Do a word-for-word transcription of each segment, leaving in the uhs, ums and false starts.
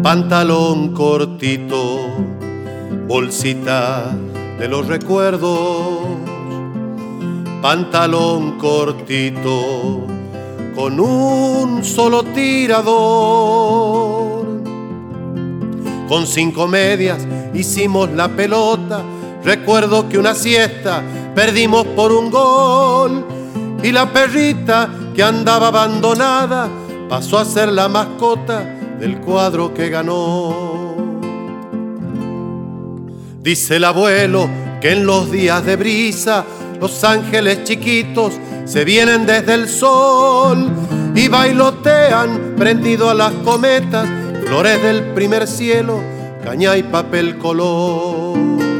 pantalón cortito, bolsita de los recuerdos, pantalón cortito con un solo tirador. Con cinco medias hicimos la pelota, recuerdo que una siesta perdimos por un gol y la perrita que andaba abandonada pasó a ser la mascota del cuadro que ganó. Dice el abuelo que en los días de brisa los ángeles chiquitos se vienen desde el sol y bailotean prendido a las cometas, flores del primer cielo, caña y papel color.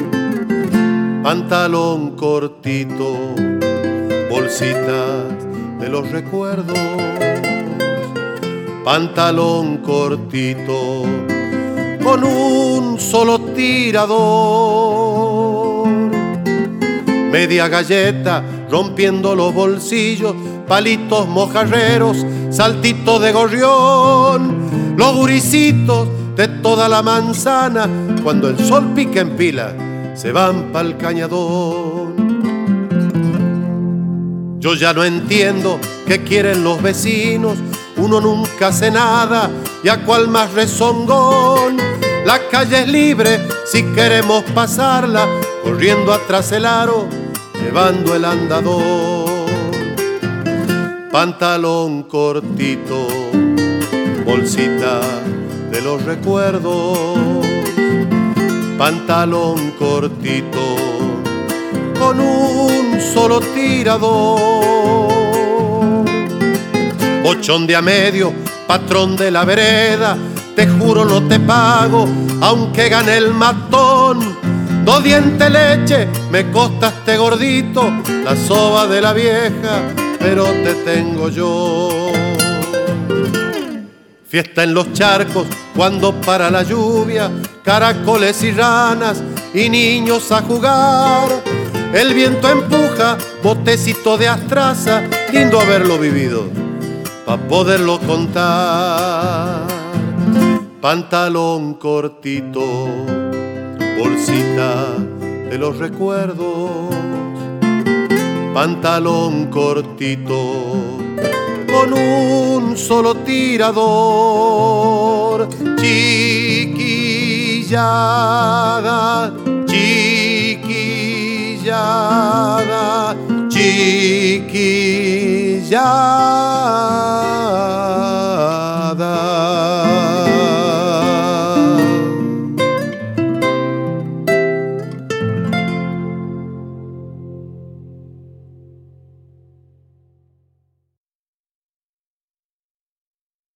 Pantalón cortito, bolsitas de los recuerdos, pantalón cortito con un solo tirador. Media galleta rompiendo los bolsillos, palitos mojarreros, saltitos de gorrión, los guricitos de toda la manzana, cuando el sol pica en pila, se van pa'l cañadón. Yo ya no entiendo qué quieren los vecinos, uno nunca hace nada y a cual más rezongón. La calle es libre si queremos pasarla, corriendo atrás el aro, llevando el andador. Pantalón cortito, bolsita de los recuerdos, pantalón cortito con un solo tirador. Bochón de a medio, patrón de la vereda, te juro no te pago, aunque gane el matón. Dos dientes leche, me costaste gordito, la soba de la vieja, pero te tengo yo. Fiesta en los charcos cuando para la lluvia, caracoles y ranas y niños a jugar. El viento empuja, botecito de astraza, lindo haberlo vivido, pa' poderlo contar. Pantalón cortito, bolsita de los recuerdos, pantalón cortito con un solo tirador. Chiquillada, chiquillada, chiquillada.